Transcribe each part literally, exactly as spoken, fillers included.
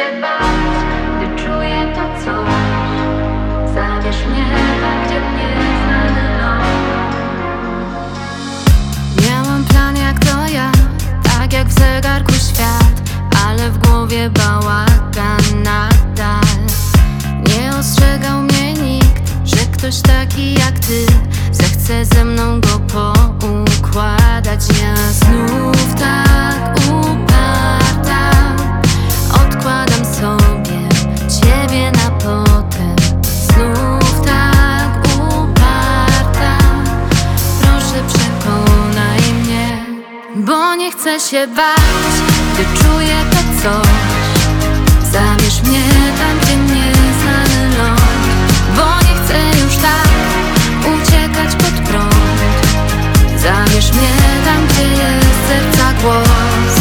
się bać, gdy czuję to coś. Zabierz mnie tam, gdzie nieznany los. Miałam plan jak to ja, tak jak w zegarku świat, ale w głowie bałagan nadal. Nie ostrzegał mnie nikt, że ktoś taki jak ty zechce ze mną go poukładać. Ja znów tak uparta odkładam sobie ciebie na potem. Znów tak uparta, proszę przekonaj mnie, bo nie chcę się bać, gdy czuję to coś. Zabierz mnie tam, gdzie nieznany ląd, bo nie chcę już tak uciekać pod prąd. Zabierz mnie tam, gdzie jest serca głos.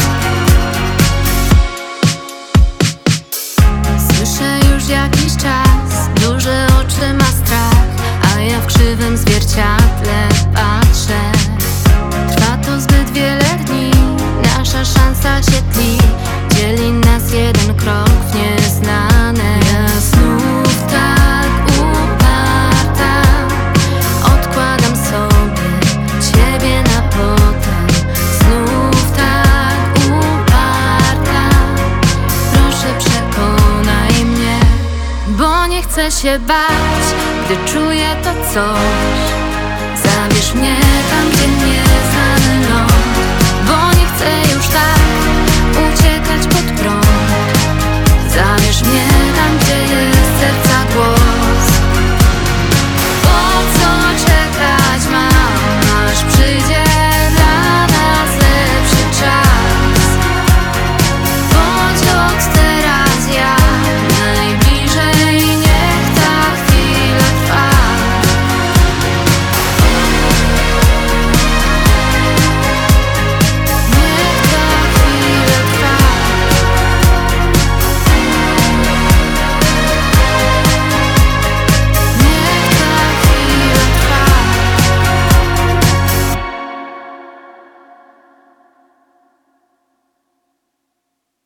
Słyszę już jakiś czas, duże oczy ma strach, a ja w krzywym zwierciadle patrzę. Trwa to zbyt wiele dni, nasza szansa się tli, dzieli nas jeden krok w nieznane. Ja znów tak uparta odkładam sobie ciebie na potem. Znów tak uparta, proszę przekonaj mnie, bo nie chcę się bać, gdy czuję to coś. Zabierz mnie